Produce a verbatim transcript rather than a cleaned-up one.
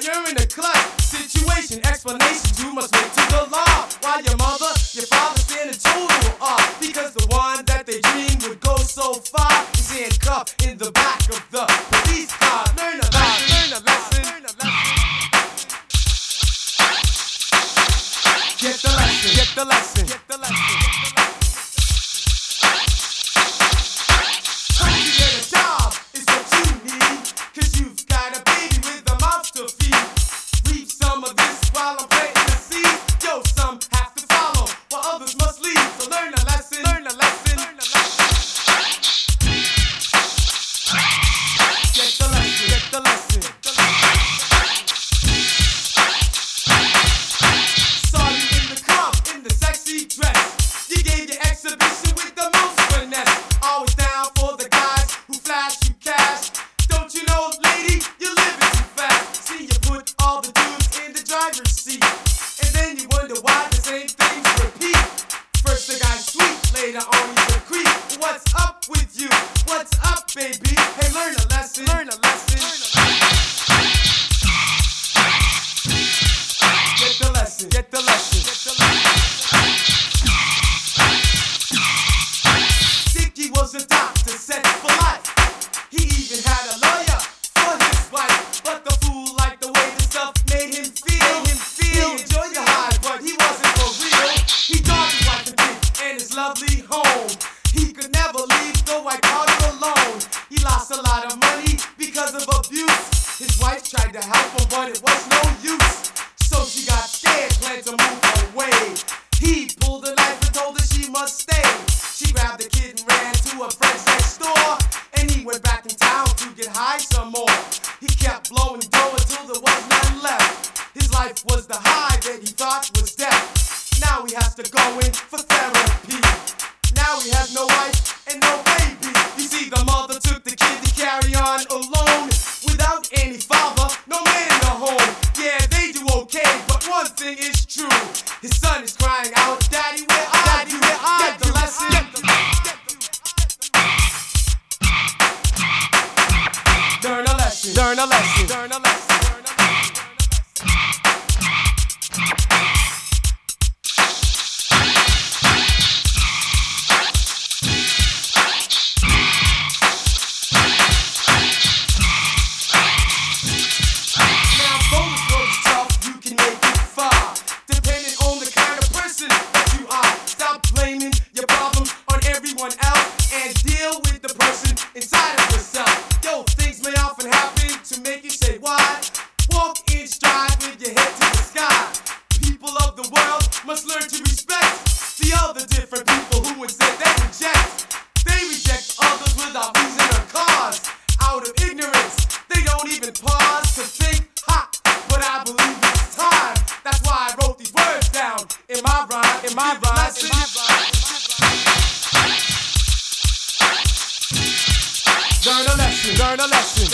you're in a clutch situation. Explanation, you must wait to the law. While your mother, your father stand in total awe. Because the one that they dreamed would go so far is handcuffed in the back of the police car. Learn a lesson, learn a lesson, learn a lesson. Get the lesson, get the lesson, get the lesson. Trying to get a job is what you need, cause you've got a baby with a mouth to feed. Reap some of this while I'm planting the seed. Yo, some have to follow while others must leave. So learn a lesson, learn a lesson, learn a lesson. Get the lesson, get the lesson, get the lesson. Saw you in the club in the sexy dress. You gave your exhibition with the most finesse. Always down for the guys who flash you cash. Don't you know, lady, you're living too fast. See, you put all the dudes in the driver's seat, and then you wonder why the same things repeat. First the guy's sweet, later on he's a creep. What's up with you? What's up, baby? Hey, learn a lesson, learn a lesson, learn a lesson. Get the lesson, get the lesson, get the lesson. Dickie was a doctor set for life. He even had a lawyer for his wife. But the fool liked the way the stuff made him feel. Made him feel. He enjoyed the high, but he wasn't for real. He dogged his wife and kid and his lovely home. He could never leave the white party alone. He lost a lot of money because of abuse. His wife tried to help him, but it was no use. So she got scared, planned to move away. He pulled a knife and told her she must stay. She grabbed the kid and ran to her friends next door. And he went back in town to get high some more. He kept blowing dough until there was none left. His life was the high that he thought was death. Now he has to go in for therapy. Now he has no wife and no baby. You see, the mother took the kid to carry on alone. Without any father, no man in the home. Yeah, they do okay, but one thing is true. His son is crying out, Daddy, where are you? Where are Get the lesson. Get the lesson. Learn a lesson, learn a lesson, learn a lesson. Inside of yourself, yo, things may often happen to make you say why. Walk in stride with your head to the sky. People of the world must learn to respect the other different people who instead they reject. They reject others without reason or cause. Out of ignorance, they don't even pause to think, ha, but I believe it's time. That's why I wrote these words down in my rhyme, in my rhyme, in my rhyme. Learn a lesson, learn a lesson.